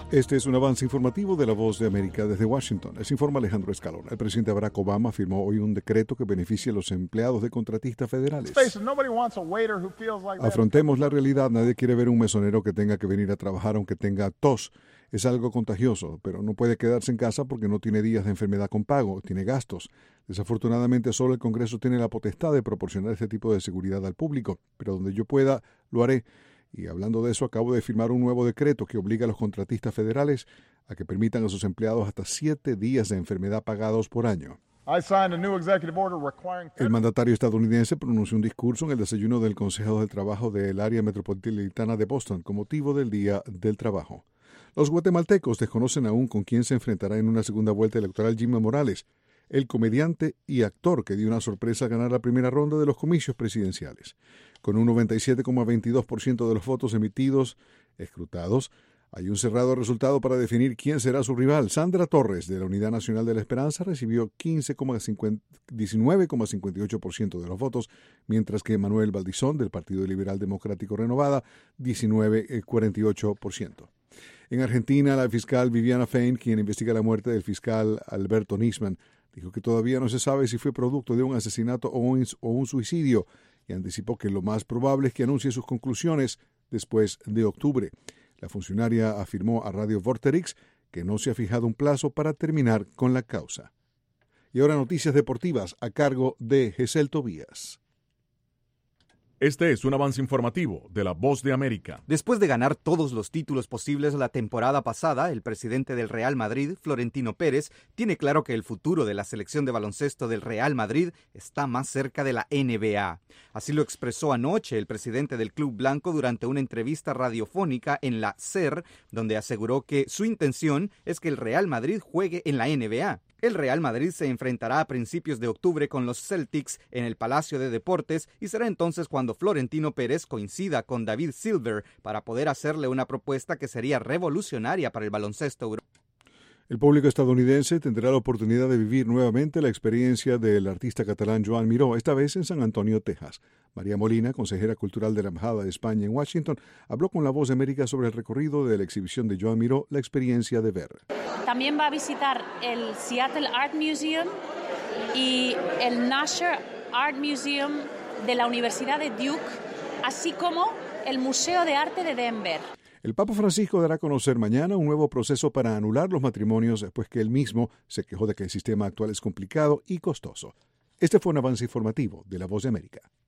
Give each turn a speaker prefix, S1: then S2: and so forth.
S1: Este es un avance informativo de La Voz de América desde Washington. Les informa Alejandro Escalona. El presidente Barack Obama firmó hoy un decreto que beneficia a los empleados de contratistas federales. Afrontemos la realidad. Nadie quiere ver un mesonero que tenga que venir a trabajar aunque tenga tos. Es algo contagioso, pero no puede quedarse en casa porque no tiene días de enfermedad con pago, tiene gastos. Desafortunadamente, solo el Congreso tiene la potestad de proporcionar este tipo de seguridad al público, pero donde yo pueda, lo haré. Y hablando de eso, acabo de firmar un nuevo decreto que obliga a los contratistas federales a que permitan a sus empleados hasta 7 días de enfermedad pagados por año. El mandatario estadounidense pronunció un discurso en el desayuno del Consejo del Trabajo del área metropolitana de Boston con motivo del Día del Trabajo. Los guatemaltecos desconocen aún con quién se enfrentará en una segunda vuelta electoral Jimmy Morales, el comediante y actor que dio una sorpresa a ganar la primera ronda de los comicios presidenciales. Con un 97,22% de los votos escrutados, hay un cerrado resultado para definir quién será su rival. Sandra Torres, de la Unidad Nacional de la Esperanza, recibió 19,58% de los votos, mientras que Manuel Valdizón, del Partido Liberal Democrático Renovada, 19,48%. En Argentina, la fiscal Viviana Fein, quien investiga la muerte del fiscal Alberto Nisman, dijo que todavía no se sabe si fue producto de un asesinato o un suicidio, y anticipó que lo más probable es que anuncie sus conclusiones después de octubre. La funcionaria afirmó a Radio Vorterix que no se ha fijado un plazo para terminar con la causa. Y ahora noticias deportivas a cargo de Gesel Tobías.
S2: Este es un avance informativo de La Voz de América.
S3: Después de ganar todos los títulos posibles la temporada pasada, el presidente del Real Madrid, Florentino Pérez, tiene claro que el futuro de la selección de baloncesto del Real Madrid está más cerca de la NBA. Así lo expresó anoche el presidente del Club Blanco durante una entrevista radiofónica en la SER, donde aseguró que su intención es que el Real Madrid juegue en la NBA. El Real Madrid se enfrentará a principios de octubre con los Celtics en el Palacio de Deportes y será entonces cuando Florentino Pérez coincida con David Silver para poder hacerle una propuesta que sería revolucionaria para el baloncesto europeo.
S1: El público estadounidense tendrá la oportunidad de vivir nuevamente la experiencia del artista catalán Joan Miró, esta vez en San Antonio, Texas. María Molina, consejera cultural de la Embajada de España en Washington, habló con La Voz de América sobre el recorrido de la exhibición de Joan Miró, la experiencia de ver.
S4: También va a visitar el Seattle Art Museum y el Nasher Art Museum de la Universidad de Duke, así como el Museo de Arte de Denver.
S1: El Papa Francisco dará a conocer mañana un nuevo proceso para anular los matrimonios después que él mismo se quejó de que el sistema actual es complicado y costoso. Este fue un avance informativo de La Voz de América.